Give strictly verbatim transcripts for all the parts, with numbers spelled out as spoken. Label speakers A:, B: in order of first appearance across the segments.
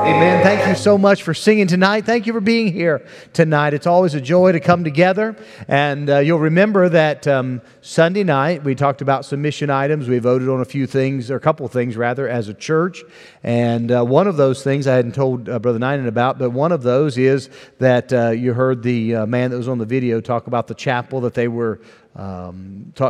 A: Amen. Thank you so much for singing tonight. Thank you for being here tonight. It's always a joy to come together. And uh, you'll remember that um, Sunday night we talked about some mission items. We voted on a few things, or a couple of things rather, as a church. And uh, one of those things I hadn't told uh, Brother Ninen about, but one of those is that uh, you heard the uh, man that was on the video talk about the chapel that they were Um, ta-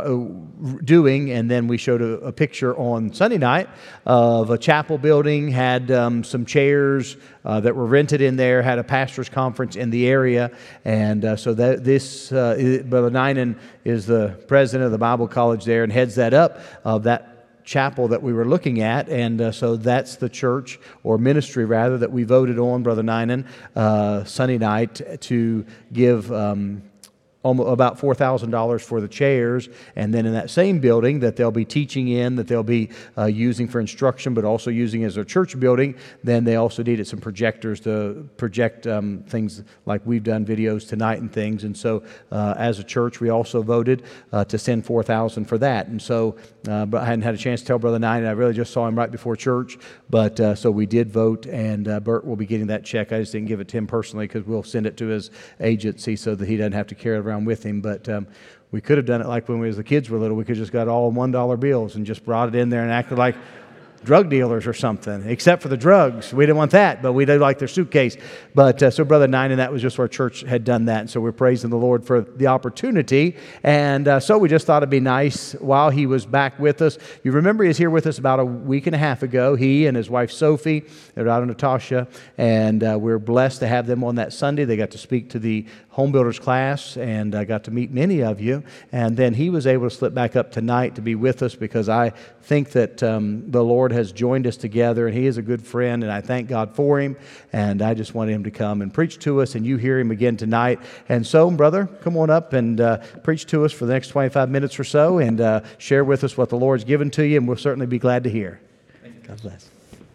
A: doing, and then we showed a, a picture on Sunday night of a chapel building, had um, some chairs uh, that were rented in there, had a pastor's conference in the area, and uh, so that this, uh, is, Brother Ninen is the president of the Bible College there and heads that up, of that chapel that we were looking at, and uh, so that's the church, or ministry rather, that we voted on, Brother Ninen, uh, Sunday night to give um, almost about four thousand dollars for the chairs, and then in that same building that they'll be teaching in, that they'll be uh, using for instruction, but also using as a church building, then they also needed some projectors to project um, things like we've done videos tonight and things, and so uh, as a church we also voted uh, to send four thousand dollars for that, and so uh, but I hadn't had a chance to tell Brother Nine, and I really just saw him right before church, but uh, so we did vote, and uh, Bert will be getting that check. I just didn't give it to him personally because we'll send it to his agency so that he doesn't have to carry it around with him, but um, we could have done it like when we as the kids were little. We could have just got all one dollar bills and just brought it in there and acted like drug dealers or something, except for the drugs. We didn't want that, but we did like their suitcase. But uh, so Brother Nine, and that was just our church had done that, and so we're praising the Lord for the opportunity. And uh, so we just thought it'd be nice while he was back with us. You remember he was here with us about a week and a half ago. He and his wife Sophie, their daughter Natasha, and uh, we're blessed to have them on that Sunday. They got to speak to the home builders class, and I got to meet many of you. And then he was able to slip back up tonight to be with us, because I think that um, the Lord has joined us together, and he is a good friend, and I thank God for him. And I just wanted him to come and preach to us, and you hear him again tonight. And so, brother, come on up and uh, preach to us for the next twenty-five minutes or so, and uh, share with us what the Lord's given to you, and we'll certainly be glad to hear. God bless.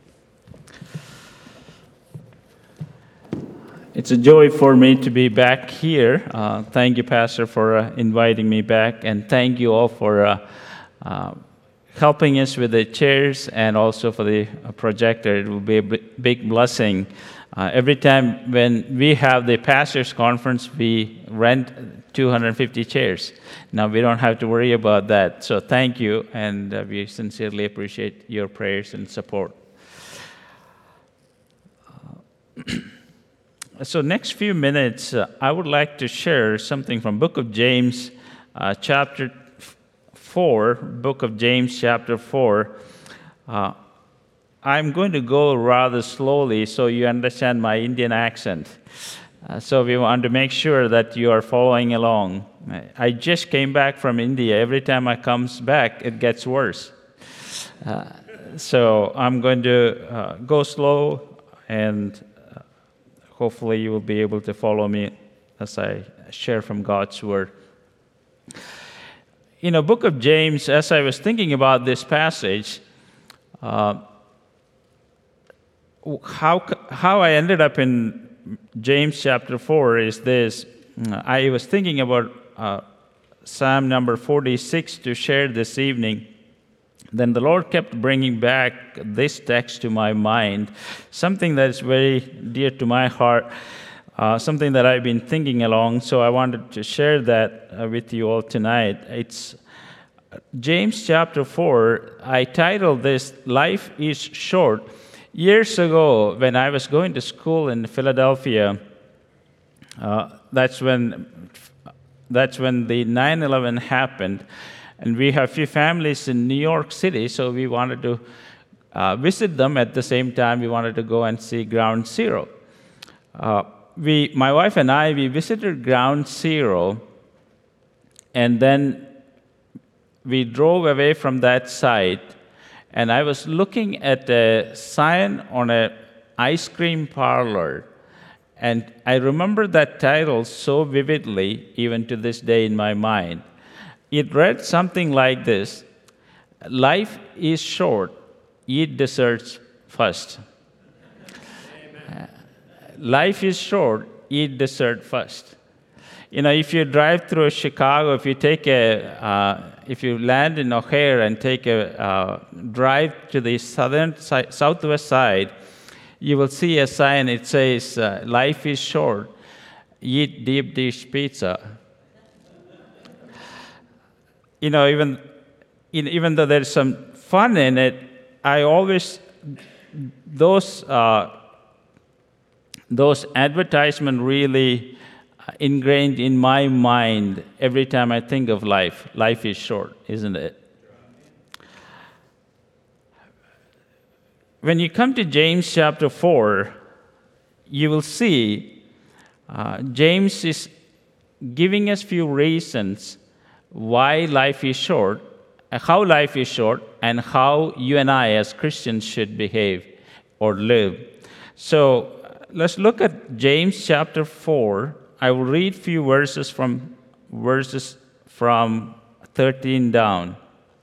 B: It's a joy for me to be back here. Uh, thank you, Pastor, for uh, inviting me back, and thank you all for uh, uh, helping us with the chairs and also for the uh, projector. It will be a b- big blessing. Uh, every time when we have the pastors' conference, we rent two hundred fifty chairs. Now we don't have to worry about that. So thank you, and uh, we sincerely appreciate your prayers and support. Uh, So next few minutes, uh, I would like to share something from Book of James, uh, chapter four, Book of James, chapter four. Uh, I'm going to go rather slowly so you understand my Indian accent. Uh, so we want to make sure that you are following along. I just came back from India. Every time I come back, it gets worse. Uh, so I'm going to uh, go slow, and hopefully you will be able to follow me as I share from God's Word. In the book of James, as I was thinking about this passage, uh, how, how I ended up in James chapter four is this. I was thinking about uh, Psalm number forty-six to share this evening. Then the Lord kept bringing back this text to my mind, something that is very dear to my heart, uh, something that I've been thinking along, so I wanted to share that uh, with you all tonight. It's James chapter four. I titled this, Life is Short. Years ago, when I was going to school in Philadelphia, uh, that's when that's when the nine eleven happened. And we have a few families in New York City, so we wanted to uh, visit them. At the same time, we wanted to go and see Ground Zero. Uh, we, my wife and I, we visited Ground Zero, and then we drove away from that site, and I was looking at a sign on an ice cream parlor, and I remember that title so vividly, even to this day in my mind. It read something like this: life is short, eat desserts first. Uh, life is short, eat dessert first. You know, if you drive through Chicago, if you take a, uh, if you land in O'Hare and take a uh, drive to the southern si- southwest side, you will see a sign. It says, uh, life is short, eat deep dish pizza. You know, even, even though there's some fun in it, I always, those, uh, those advertisements really ingrained in my mind every time I think of life. Life is short, isn't it? When you come to James chapter four, you will see uh, James is giving us few reasons why life is short, how life is short, and how you and I as Christians should behave or live. So let's look at James chapter four. I will read few verses from verses from thirteen down.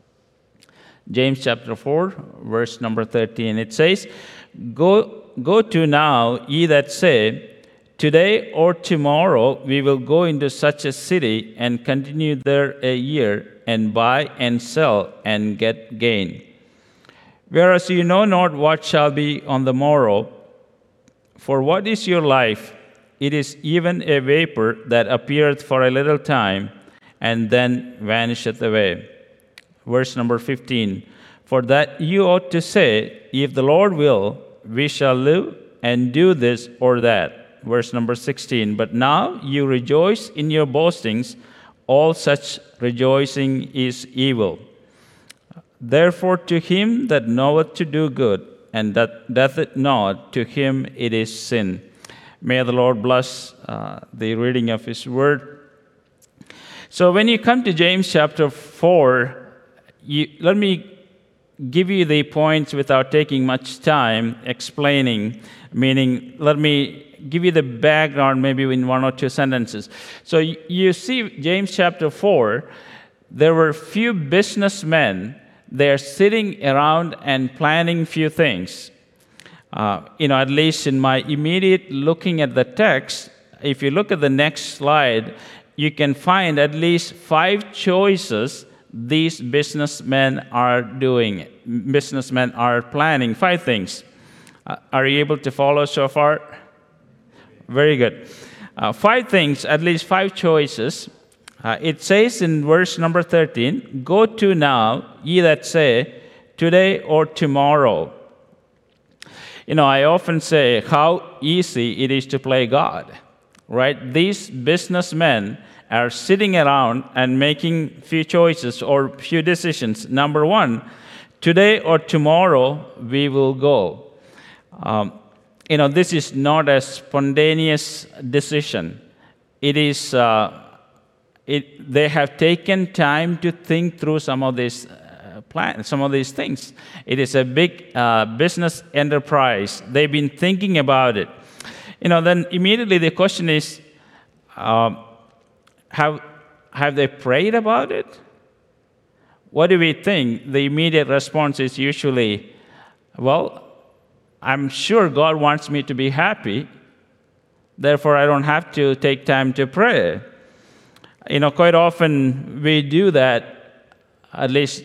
B: James chapter four, verse number thirteen. It says, Go, go to now, ye that say, today or tomorrow we will go into such a city and continue there a year, and buy and sell and get gain. Whereas you know not what shall be on the morrow. For what is your life? It is even a vapor that appeareth for a little time, and then vanisheth away. Verse number fifteen. For that you ought to say, if the Lord will, we shall live and do this or that. Verse number sixteen. But now you rejoice in your boastings. All such rejoicing is evil. Therefore to him that knoweth to do good, and that doth it not, to him it is sin. May the Lord bless uh, the reading of his word. So when you come to James chapter four, you, let me give you the points without taking much time explaining, meaning let me give you the background maybe in one or two sentences. So you, you see James chapter four, there were few businessmen. They're sitting around and planning few things. Uh, you know, at least in my immediate looking at the text, if you look at the next slide, you can find at least five choices these businessmen are doing. Businessmen are planning five things. Uh, are you able to follow so far? Very good. Uh, five things, at least five choices. Uh, it says in verse number thirteen, Go to now, ye that say, today or tomorrow. You know, I often say how easy it is to play God, right? These businessmen are sitting around and making few choices or few decisions. Number one, today or tomorrow we will go. Um, you know, this is not a spontaneous decision. It is, uh, it, they have taken time to think through some of these plan some of these things. It is a big uh, business enterprise. They've been thinking about it. You know, then immediately the question is, uh, have have they prayed about it? What do we think? The immediate response is usually, well, I'm sure God wants me to be happy, therefore I don't have to take time to pray. You know, quite often we do that, at least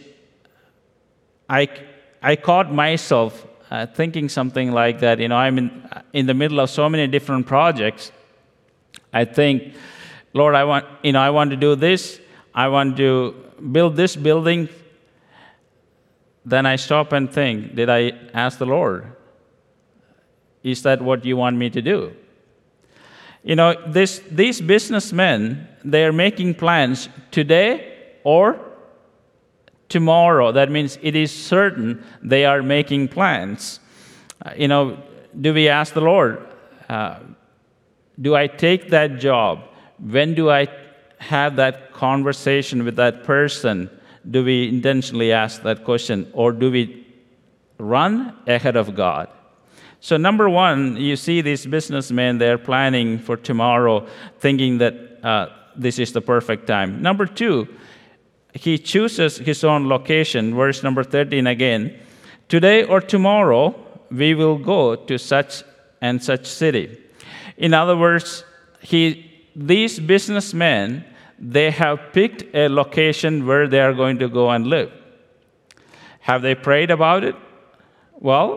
B: I, I caught myself uh, thinking something like that. You know, I'm in, in the middle of so many different projects. I think, Lord, I want, you know, I want to do this. I want to build this building. Then I stop and think, did I ask the Lord? Is that what you want me to do? You know, this, these businessmen, they are making plans today or tomorrow. That means it is certain they are making plans. Uh, you know, do we ask the Lord, uh, do I take that job? When do I have that conversation with that person? Do we intentionally ask that question, or do we run ahead of God? So number one, you see these businessmen, they're planning for tomorrow, thinking that uh, this is the perfect time. Number two, he chooses his own location. Verse number thirteen again. Today or tomorrow, we will go to such and such city. In other words, he, these businessmen, they have picked a location where they are going to go and live. Have they prayed about it? Well,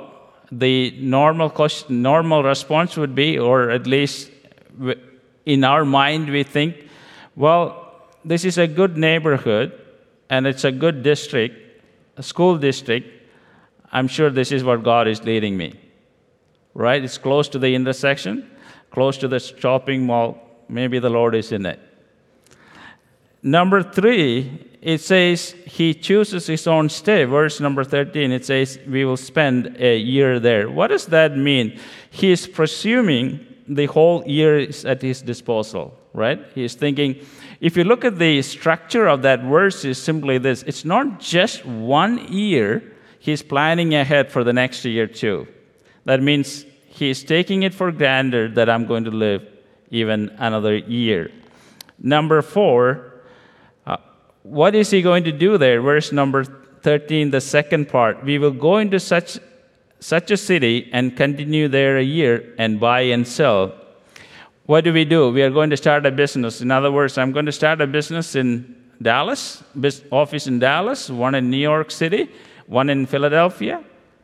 B: the normal question, normal response would be, or at least in our mind we think, well, this is a good neighborhood, and it's a good district, a school district. I'm sure this is what God is leading me, right? It's close to the intersection, close to the shopping mall. Maybe the Lord is in it. Number three, it says he chooses his own stay. Verse number thirteen, it says we will spend a year there. What does that mean? He is presuming the whole year is at his disposal, right? He is thinking, if you look at the structure of that verse, is simply this. It's not just one year. He's planning ahead for the next year too. That means he's taking it for granted that I'm going to live even another year. Number four, uh, what is he going to do there? Verse number thirteen, the second part. We will go into such, such a city and continue there a year and buy and sell. What do we do? We are going to start a business. In other words, I'm going to start a business in Dallas, office in Dallas, one in New York City, one in Philadelphia.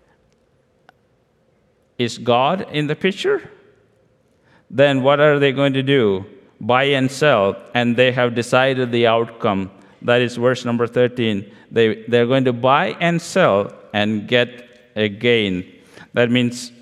B: Is God in the picture? Then what are they going to do? Buy and sell, and they have decided the outcome. That is verse number thirteen. They, they're going to buy and sell and get a gain. That means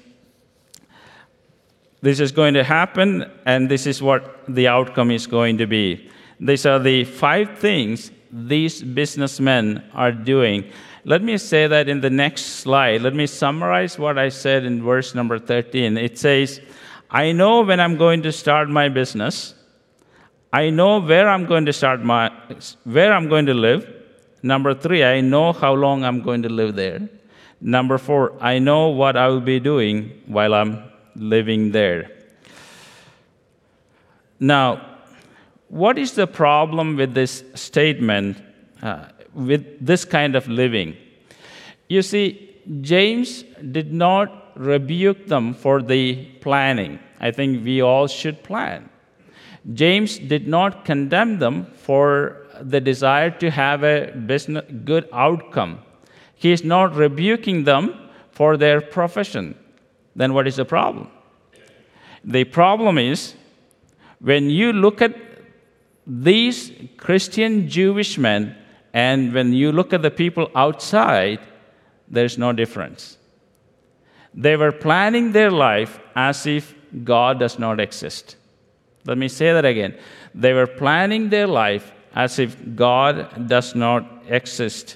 B: this is going to happen, and this is what the outcome is going to be. These are the five things these businessmen are doing. Let me say that in the next slide. Let me summarize what I said in verse number thirteen. It says, I know when I'm going to start my business. I know where I'm going to start my, where I'm going to live. Number three, I know how long I'm going to live there. Number four, I know what I will be doing while I'm living there. Now, what is the problem with this statement, uh, with this kind of living? You see, James did not rebuke them for the planning. I think we all should plan. James did not condemn them for the desire to have a business, good outcome. He is not rebuking them for their profession. Then what is the problem? The problem is, when you look at these Christian Jewish men and when you look at the people outside, there's no difference. They were planning their life as if God does not exist. Let me say that again. They were planning their life as if God does not exist.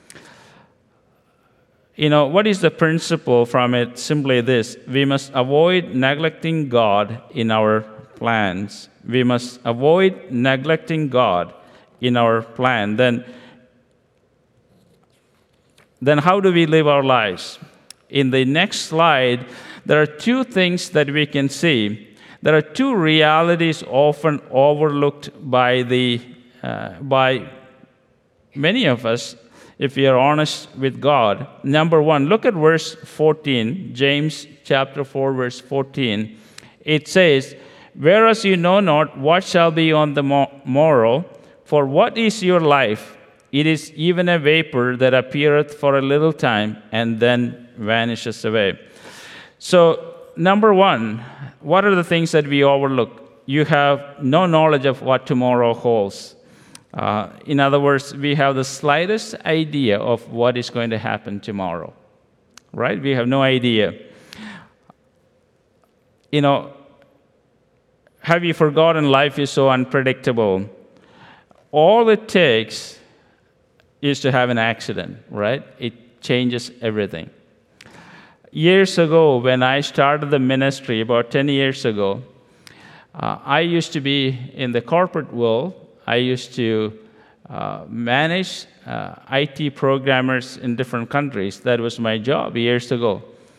B: You know, what is the principle from it? Simply this: we must avoid neglecting God in our plans. We must avoid neglecting God in our plan. Then, then how do we live our lives? In the next slide, there are two things that we can see. There are two realities often overlooked by the uh, by many of us, if we are honest with God. Number one, look at verse fourteen, James chapter four, verse fourteen. It says, whereas you know not what shall be on the morrow, for what is your life? It is even a vapor that appeareth for a little time and then vanishes away. So, number one, what are the things that we overlook? You have no knowledge of what tomorrow holds. Uh, in other words, we have the slightest idea of what is going to happen tomorrow, right? We have no idea. You know, have you forgotten life is so unpredictable? All it takes is to have an accident, right? It changes everything. Years ago, when I started the ministry, about ten years ago, uh, I used to be in the corporate world. I used to uh, manage uh, I T programmers in different countries. That was my job years ago.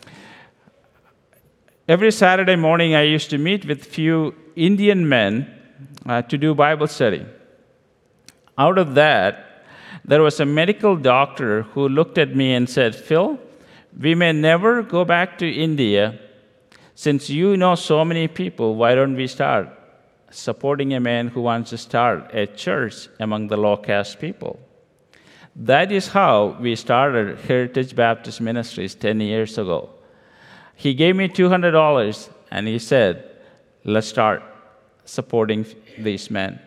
B: Every Saturday morning, I used to meet with few Indian men uh, to do Bible study. Out of that, there was a medical doctor who looked at me and said, Phil, we may never go back to India. Since you know so many people, why don't we start supporting a man who wants to start a church among the low-caste people? That is how we started Heritage Baptist Ministries ten years ago. He gave me two hundred dollars, and he said, let's start supporting these men.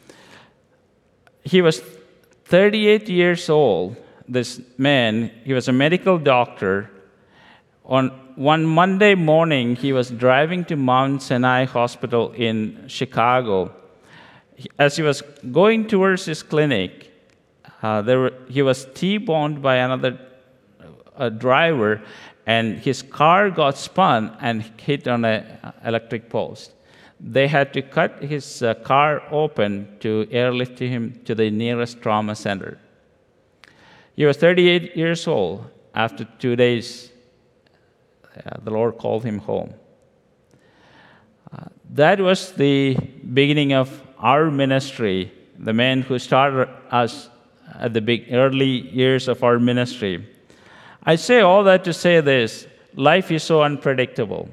B: He was thirty-eight years old, this man. He was a medical doctor. On one Monday morning, he was driving to Mount Sinai Hospital in Chicago. As he was going towards his clinic, uh, there were, he was T-boned by another uh, driver, and his car got spun and hit on an electric post. They had to cut his uh, car open to airlift him to the nearest trauma center. He was thirty-eight years old. After two days, uh, the Lord called him home. Uh, that was the beginning of our ministry, the man who started us at the big early years of our ministry. I say all that to say this: life is so unpredictable.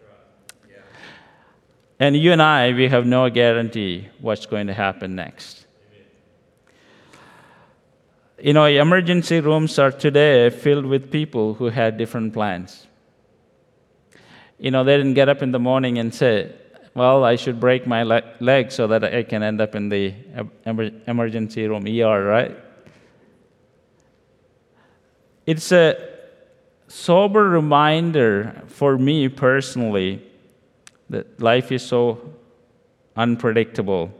B: And you and I, we have no guarantee what's going to happen next. You know, emergency rooms are today filled with people who had different plans. You know, they didn't get up in the morning and say, well, I should break my le- leg so that I can end up in the emer- emergency room, E R, right? It's a sober reminder for me personally that life is so unpredictable.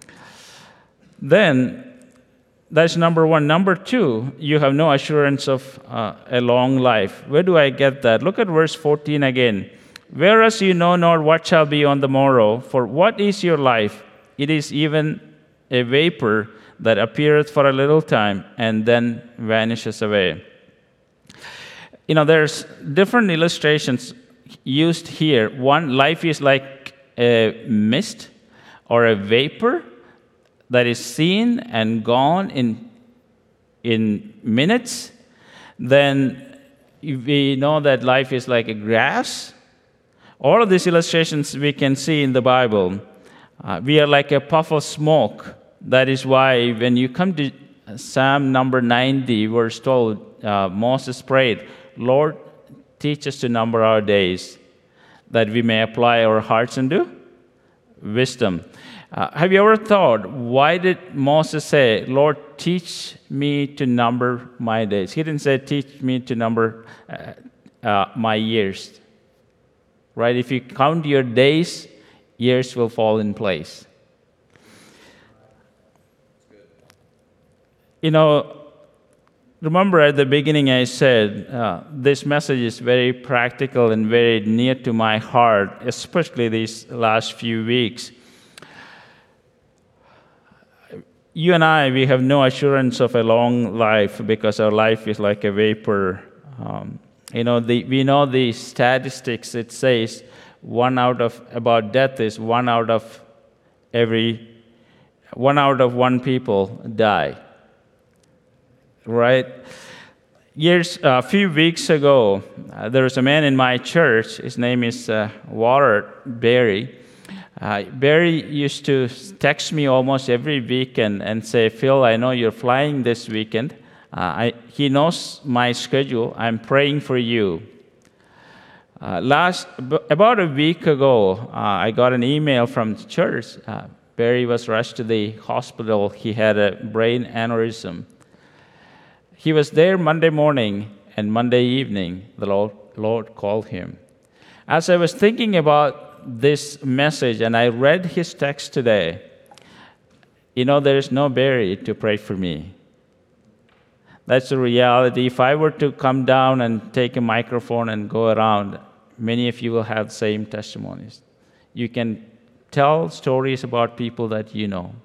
B: Then, that's number one. Number two, you have no assurance of uh, a long life. Where do I get that? Look at verse fourteen again. Whereas you know not what shall be on the morrow, for what is your life? It is even a vapor that appeareth for a little time and then vanishes away. You know, there's different illustrations used here. One, life is like a mist or a vapor that is seen and gone in, in minutes. Then we know that life is like a grass. All of these illustrations we can see in the Bible. Uh, we are like a puff of smoke. That is why when you come to Psalm number ninety, we're told, uh, Moses prayed, Lord, teach us to number our days, that we may apply our hearts unto wisdom. Uh, have you ever thought, why did Moses say, Lord, teach me to number my days? He didn't say, teach me to number uh, uh, my years. Right? If you count your days, years will fall in place. You know, remember at the beginning I said, uh, this message is very practical and very near to my heart, especially these last few weeks. You and I, we have no assurance of a long life because our life is like a vapor. Um, you know, the, we know the statistics. It says one out of, about death is one out of every, one out of one people die. Right? Years, a uh, few weeks ago, uh, there was a man in my church. His name is uh, Walter Barry. Uh, Barry used to text me almost every weekend and say, Phil, I know you're flying this weekend. Uh, I, he knows my schedule. I'm praying for you. Uh, last about a week ago, uh, I got an email from the church. Uh, Barry was rushed to the hospital. He had a brain aneurysm. He was there Monday morning, and Monday evening, the Lord, Lord called him. As I was thinking about this message, and I read his text today, you know, there is no Barry to pray for me. That's the reality. If I were to come down and take a microphone and go around, many of you will have the same testimonies. You can tell stories about people that you know.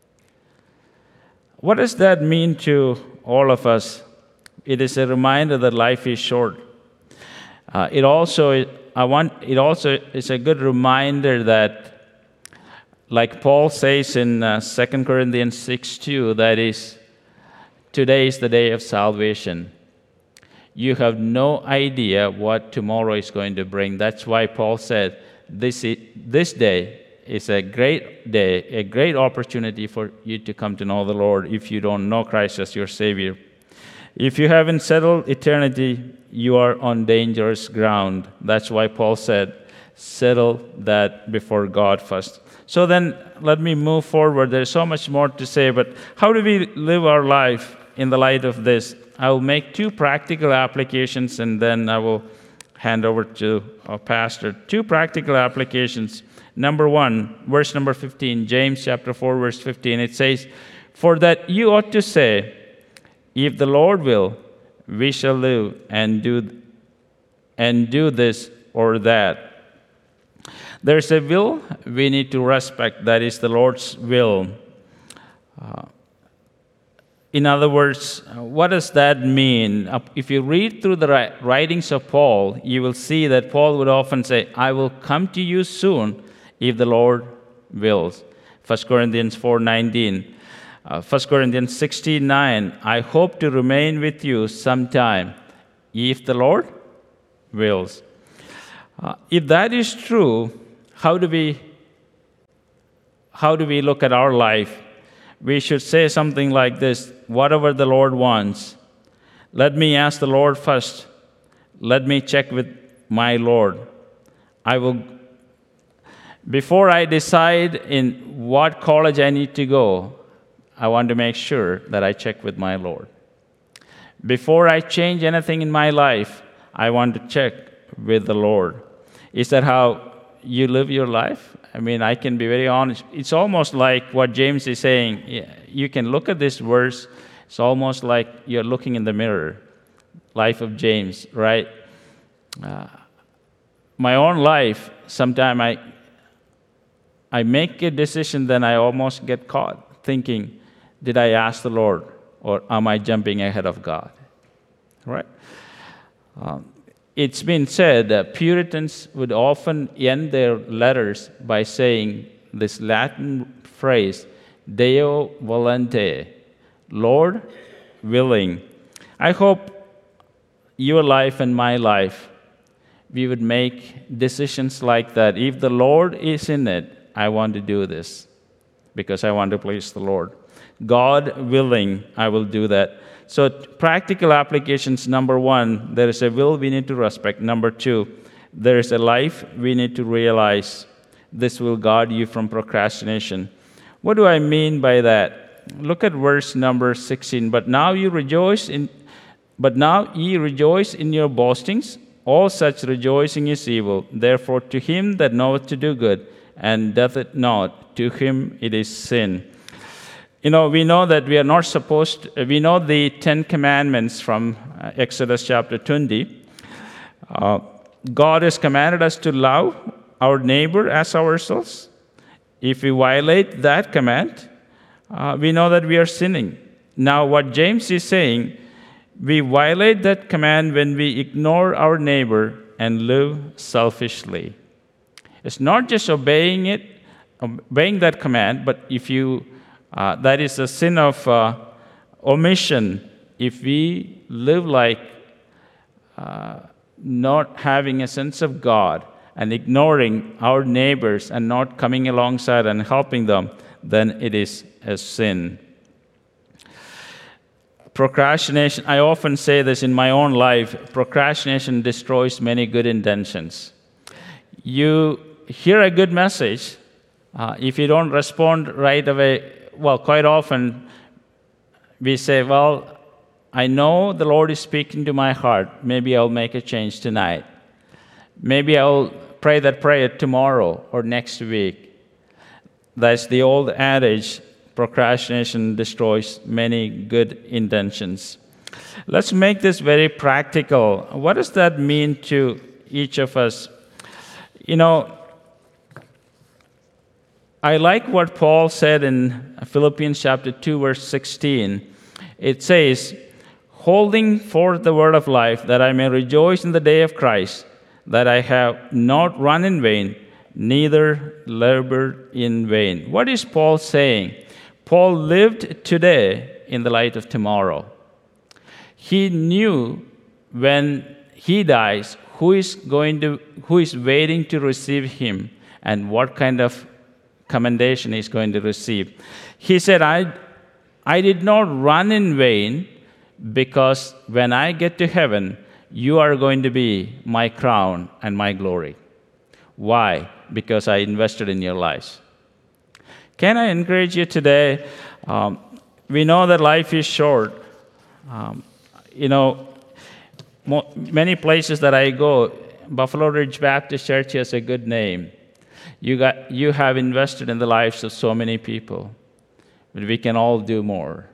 B: What does that mean to all of us? It is a reminder that life is short. Uh, it also, I want. It also is a good reminder that, like Paul says in uh, Second Corinthians six two, that is, today is the day of salvation. You have no idea what tomorrow is going to bring. That's why Paul said, this, is, this day is a great day, a great opportunity for you to come to know the Lord if you don't know Christ as your Savior. If you haven't settled eternity, you are on dangerous ground. That's why Paul said, settle that before God first. So then, let me move forward. There's so much more to say, but how do we live our life in the light of this? I will make two practical applications, and then I will hand over to our pastor. Two practical applications. Number one, verse number fifteen, James chapter four, verse fifteen, it says, for that you ought to say, if the Lord will, we shall live and do, and do this or that. There's a will we need to respect. That is the Lord's will. Uh, in other words, what does that mean? If you read through the writings of Paul, you will see that Paul would often say, I will come to you soon if the Lord wills. First Corinthians four nineteen. Uh, First Corinthians sixteen nine, I hope to remain with you sometime, if the Lord wills. Uh, if that is true, how do we how do we look at our life? We should say something like this: whatever the Lord wants, let me ask the Lord first. Let me check with my Lord. I will, before I decide in what college I need to go, I want to make sure that I check with my Lord. Before I change anything in my life, I want to check with the Lord. Is that how you live your life? I mean, I can be very honest. It's almost like what James is saying. You can look at this verse. It's almost like you're looking in the mirror. Life of James, right? Uh, my own life, sometimes I, I make a decision, then I almost get caught thinking, did I ask the Lord, or am I jumping ahead of God? Right? Um, it's been said that Puritans would often end their letters by saying this Latin phrase, Deo volente, Lord willing. I hope your life and my life, we would make decisions like that. If the Lord is in it, I want to do this because I want to please the Lord. God willing, I will do that. So practical applications, number one, there is a will we need to respect. Number two, there is a life we need to realize. This will guard you from procrastination. What do I mean by that? Look at verse number sixteen. But now you rejoice in, but now ye rejoice in your boastings. All such rejoicing is evil. Therefore, to him that knoweth to do good and doth it not, to him it is sin. You know, we know that we are not supposed to, we know the Ten Commandments from uh, Exodus chapter twenty. Uh, God has commanded us to love our neighbor as ourselves. If we violate that command, uh, we know that we are sinning. Now, what James is saying, we violate that command when we ignore our neighbor and live selfishly. It's not just obeying it, obeying that command, but if you Uh, that is a sin of uh, omission. If we live like uh, not having a sense of God and ignoring our neighbors and not coming alongside and helping them, then it is a sin. Procrastination, I often say this in my own life, procrastination destroys many good intentions. You hear a good message, uh, if you don't respond right away, well, quite often we say, well, I know the Lord is speaking to my heart. Maybe I'll make a change tonight. Maybe I'll pray that prayer tomorrow or next week. That's the old adage, procrastination destroys many good intentions. Let's make this very practical. What does that mean to each of us? You know, I like what Paul said in Philippians chapter two, verse sixteen. It says, holding forth the word of life, that I may rejoice in the day of Christ, that I have not run in vain, neither labored in vain. What is Paul saying? Paul lived today in the light of tomorrow. He knew when he dies, who is going to, who is waiting to receive him, and what kind of commendation he's going to receive. He said, I, I did not run in vain because when I get to heaven, you are going to be my crown and my glory. Why? Because I invested in your lives. Can I encourage you today? Um, we know that life is short. Um, you know, mo- many places that I go, Buffalo Ridge Baptist Church has a good name. You got, you have invested in the lives of so many people, but we can all do more.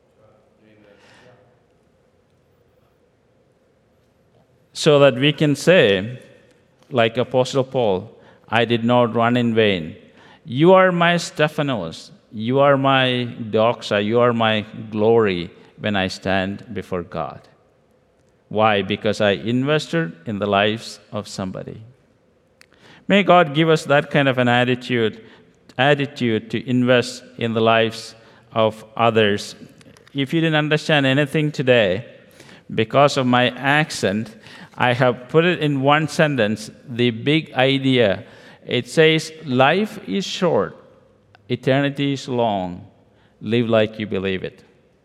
B: So that we can say, like Apostle Paul, I did not run in vain. You are my Stephanos. You are my doxa. You are my glory when I stand before God. Why? Because I invested in the lives of somebody. May God give us that kind of an attitude, attitude to invest in the lives of others. If you didn't understand anything today, because of my accent, I have put it in one sentence, the big idea. It says, life is short, eternity is long. Live like you believe it.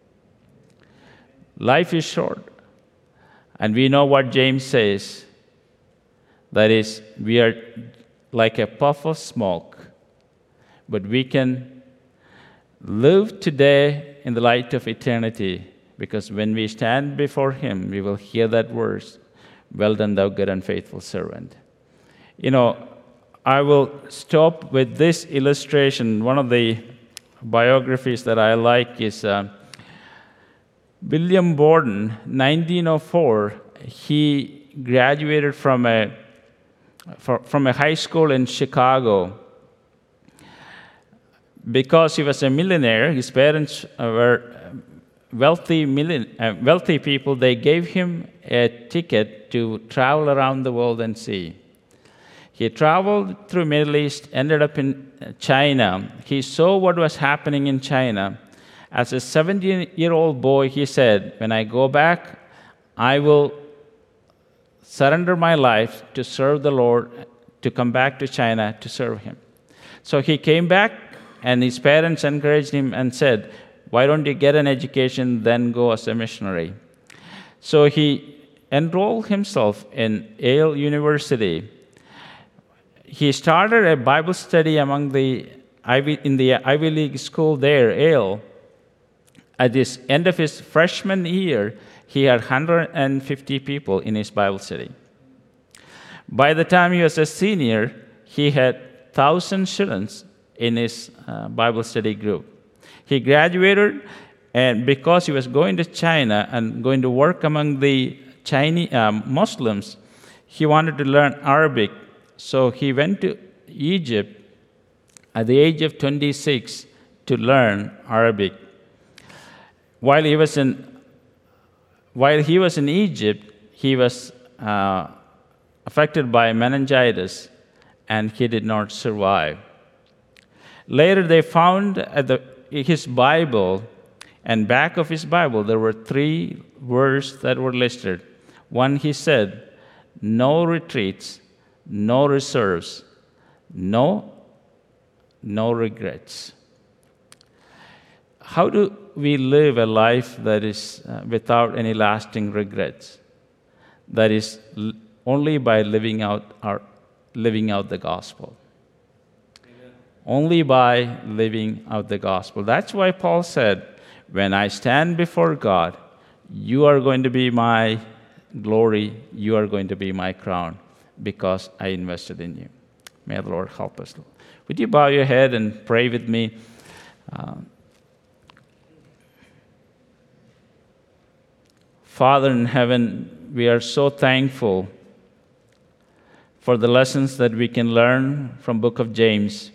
B: Life is short. And we know what James says. That is, we are like a puff of smoke. But we can live today in the light of eternity. Because when we stand before Him, we will hear that verse, well done, thou good and faithful servant. You know, I will stop with this illustration. One of the biographies that I like is uh, William Borden, nineteen oh four. He graduated from a, from a high school in Chicago. Because he was a millionaire, his parents were wealthy, million, uh, wealthy people. They gave him a ticket to travel around the world and see. He traveled through Middle East, ended up in China. He saw what was happening in China. As a seventeen-year-old boy, he said, when I go back, I will surrender my life to serve the Lord, to come back to China to serve Him. So he came back, and his parents encouraged him and said, why don't you get an education, then go as a missionary? So he enrolled himself in Yale University. He started a Bible study among the Ivy, in the Ivy League school there, Yale. At the end of his freshman year, he had one hundred fifty people in his Bible study. By the time he was a senior, he had one thousand students in his uh, Bible study group. He graduated, and because he was going to China and going to work among the Chinese um, Muslims, he wanted to learn Arabic. So he went to Egypt at the age of twenty-six to learn Arabic. While he was in, while he was in Egypt, he was uh, affected by meningitis, and he did not survive. Later, they found at the, his Bible, and back of his Bible, there were three words that were listed. One, he said, no retreats, no reserves, no, no regrets. How do we live a life that is uh, without any lasting regrets? That is l- only by living out our living out the gospel. Amen. Only by living out the gospel. That's why Paul said, when I stand before God, you are going to be my glory, you are going to be my crown, because I invested in you. May the Lord help us. Would you bow your head and pray with me? Um, Father in heaven, we are so thankful for the lessons that we can learn from book of James.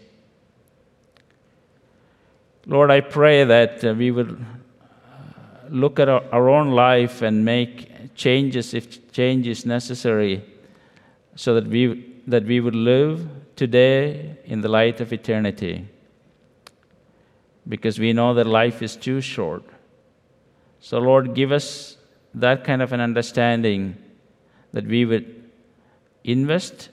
B: Lord, I pray that uh, we would look at our, our own life and make changes if change is necessary, so that we, that we would live today in the light of eternity. Because we know that life is too short. So Lord, give us that kind of an understanding that we would invest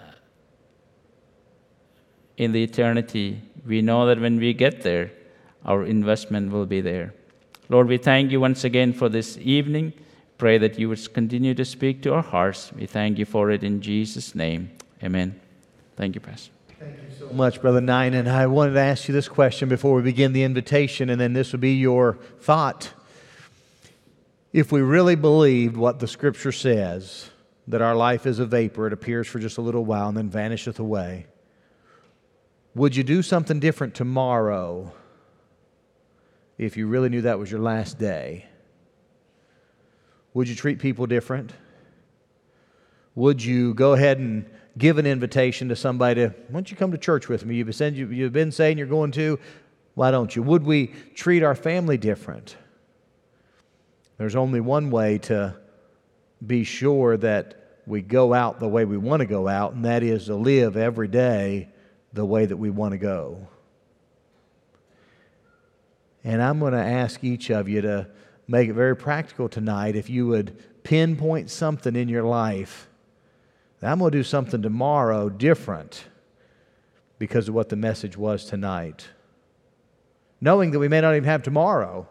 B: in the eternity. We know that when we get there, our investment will be there. Lord, we thank you once again for this evening. Pray that you would continue to speak to our hearts. We thank you for it in Jesus' name. Amen. Thank you, Pastor.
A: Thank you so much, Brother Nine. And I wanted to ask you this question before we begin the invitation, and then this will be your thought. If we really believed what the Scripture says, that our life is a vapor, it appears for just a little while and then vanisheth away, would you do something different tomorrow if you really knew that was your last day? Would you treat people different? Would you go ahead and give an invitation to somebody to, why don't you come to church with me? You've been, you've been saying you're going to, why don't you? Would we treat our family different? There's only one way to be sure that we go out the way we want to go out, and that is to live every day the way that we want to go. And I'm going to ask each of you to make it very practical tonight. If you would pinpoint something in your life, I'm going to do something tomorrow different because of what the message was tonight. Knowing that we may not even have tomorrow.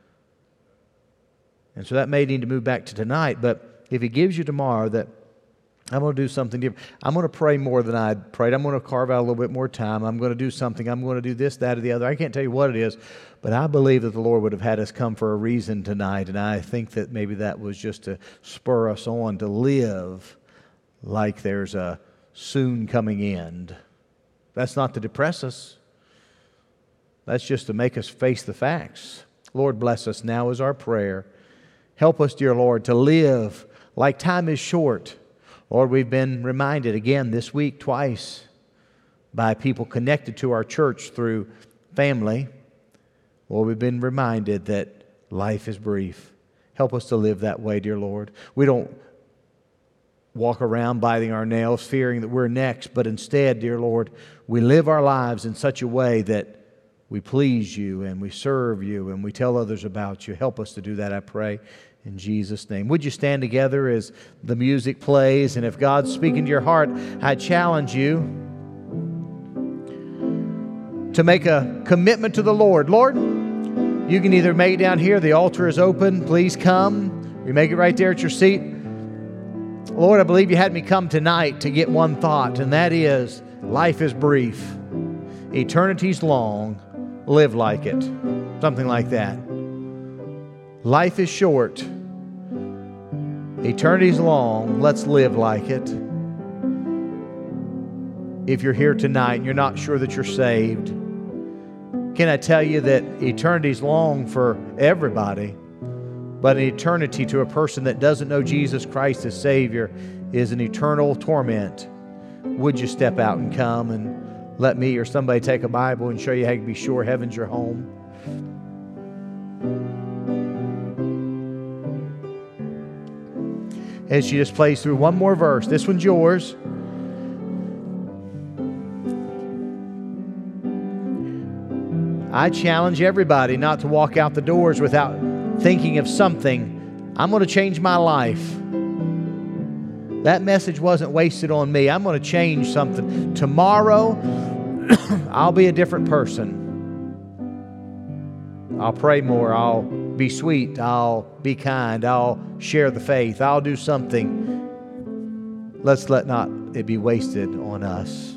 A: And so that may need to move back to tonight. But if He gives you tomorrow that I'm going to do something different. I'm going to pray more than I prayed. I'm going to carve out a little bit more time. I'm going to do something. I'm going to do this, that, or the other. I can't tell you what it is, but I believe that the Lord would have had us come for a reason tonight, and I think that maybe that was just to spur us on to live like there's a soon coming end. That's not to depress us. That's just to make us face the facts. Lord, bless us now is our prayer. Help us, dear Lord, to live like time is short. Lord, we've been reminded again this week twice by people connected to our church through family. Lord, we've been reminded that life is brief. Help us to live that way, dear Lord. We don't walk around biting our nails, fearing that we're next, but instead, dear Lord, we live our lives in such a way that we please you and we serve you and we tell others about you. Help us to do that, I pray. In Jesus' name. Would you stand together as the music plays? And if God's speaking to your heart, I challenge you to make a commitment to the Lord. Lord, you can either make it down here. The altar is open. Please come. You make it right there at your seat. Lord, I believe you had me come tonight to get one thought, and that is, life is brief. Eternity's long. Live like it. Something like that. Life is short. Eternity's long. Let's live like it. If you're here tonight and you're not sure that you're saved, can I tell you that eternity's long for everybody, but an eternity to a person that doesn't know Jesus Christ as Savior is an eternal torment. Would you step out and come and let me or somebody take a Bible and show you how you can be sure heaven's your home? As she just plays through one more verse. This one's yours. I challenge everybody not to walk out the doors without thinking of something. I'm going to change my life. That message wasn't wasted on me. I'm going to change something. Tomorrow, I'll be a different person. I'll pray more. I'll be sweet. I'll be kind. I'll share the faith. I'll do something. Let's let not it be wasted on us.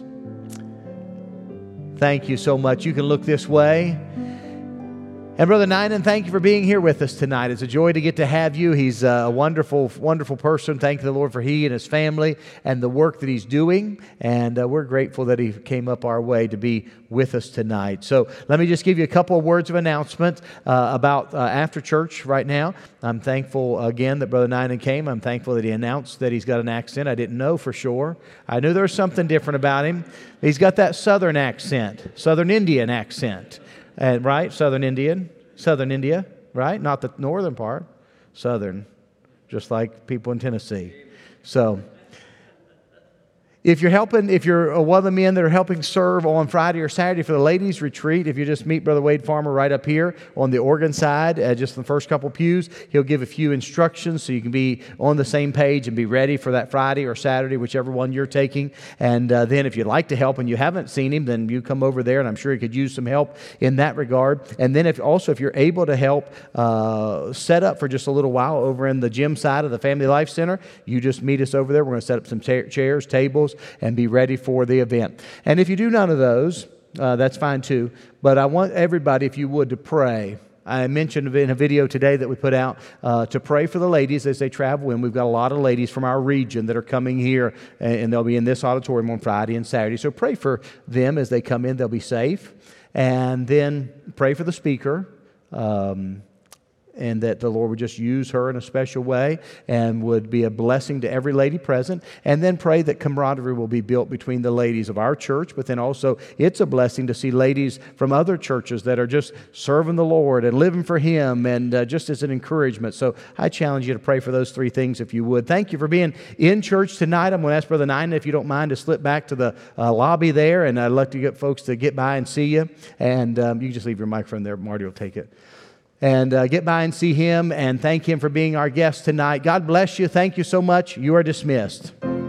A: Thank you so much. You can look this way. And Brother Ninan, thank you for being here with us tonight. It's a joy to get to have you. He's a wonderful, wonderful person. Thank the Lord for he and his family and the work that he's doing. And uh, we're grateful that he came up our way to be with us tonight. So let me just give you a couple of words of announcement uh, about uh, after church right now. I'm thankful again that Brother Ninan came. I'm thankful that he announced that he's got an accent. I didn't know for sure. I knew there was something different about him. He's got that Southern accent, Southern Indian accent. Uh, right? Southern Indian. Southern India, right? Not the northern part. Southern. Just like people in Tennessee. So, If you're helping, if you're one of the men that are helping serve on Friday or Saturday for the ladies' retreat, if you just meet Brother Wade Farmer right up here on the organ side, uh, just in the first couple pews, he'll give a few instructions so you can be on the same page and be ready for that Friday or Saturday, whichever one you're taking. And uh, then if you'd like to help and you haven't seen him, then you come over there, and I'm sure he could use some help in that regard. And then if also if you're able to help uh, set up for just a little while over in the gym side of the Family Life Center, you just meet us over there. We're going to set up some ta- chairs, tables, and be ready for the event. And if you do none of those, uh, that's fine too. But I want everybody, if you would, to pray. I mentioned in a video today that we put out uh, to pray for the ladies as they travel in. We've got a lot of ladies from our region that are coming here, and they'll be in this auditorium on Friday and Saturday. So pray for them as they come in. They'll be safe. And then pray for the speaker. Um, and that the Lord would just use her in a special way and would be a blessing to every lady present. And then pray that camaraderie will be built between the ladies of our church, but then also it's a blessing to see ladies from other churches that are just serving the Lord and living for Him, and uh, just as an encouragement. So I challenge you to pray for those three things if you would. Thank you for being in church tonight. I'm going to ask Brother Nine, if you don't mind, to slip back to the uh, lobby there, and I'd like to get folks to get by and see you. And um, you can just leave your microphone there. Marty will take it. And uh, get by and see him and thank him for being our guest tonight. God bless you. Thank you so much. You are dismissed.